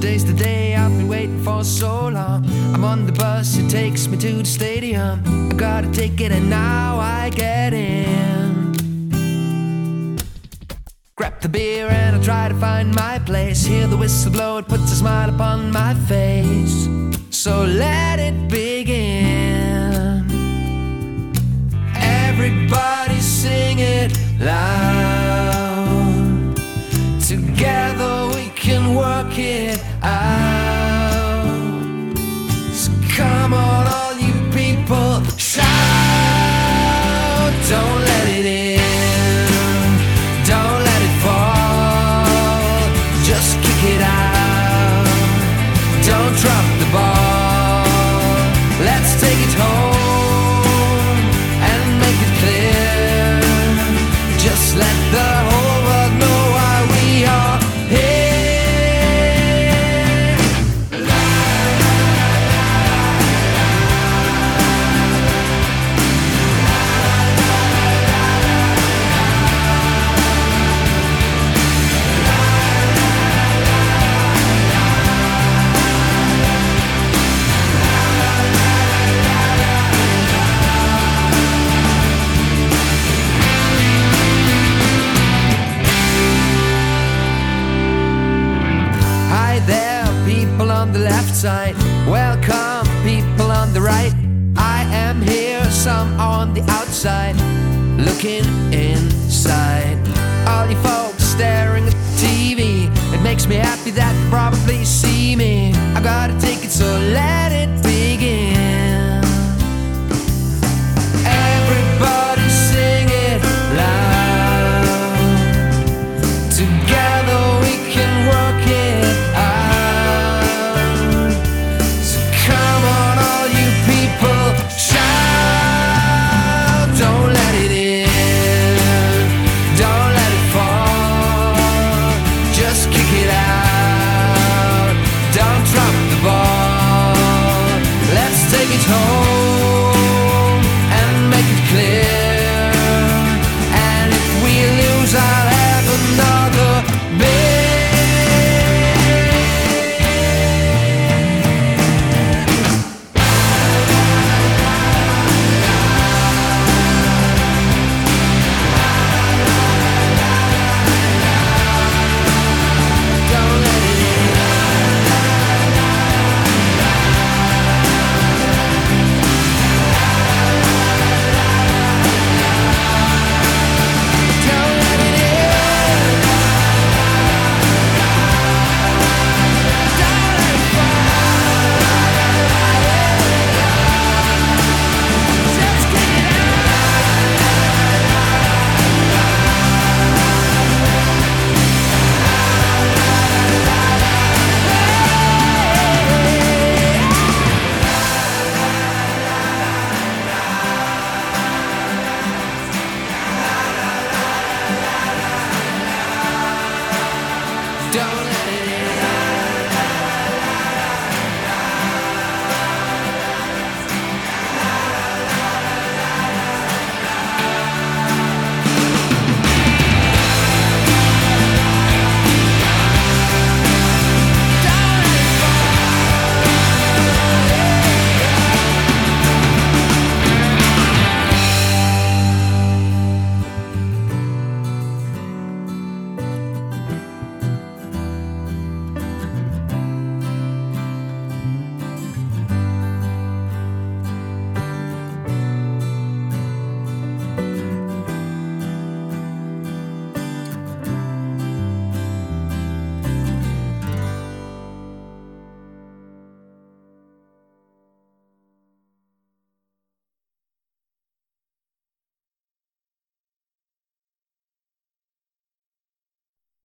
Today's the day I've been waiting for so long. I'm on the bus, it takes me to the stadium. I got a ticket and now I get in. Grab the beer and I try to find my place. Hear the whistle blow, it puts a smile upon my face. So let it begin. Everybody sing it loud. Together we can work it out. So come on all you people, shout. Don't let it in, don't let it fall. Just kick it out, don't drop the ball. Let's take it home and make it clear. Just let the whole world know why we are here. On the left side, welcome people on the right. I am here, some on the outside, looking inside. All you folks staring at the TV, it makes me happy that you probably see me. I got a ticket, so let it be.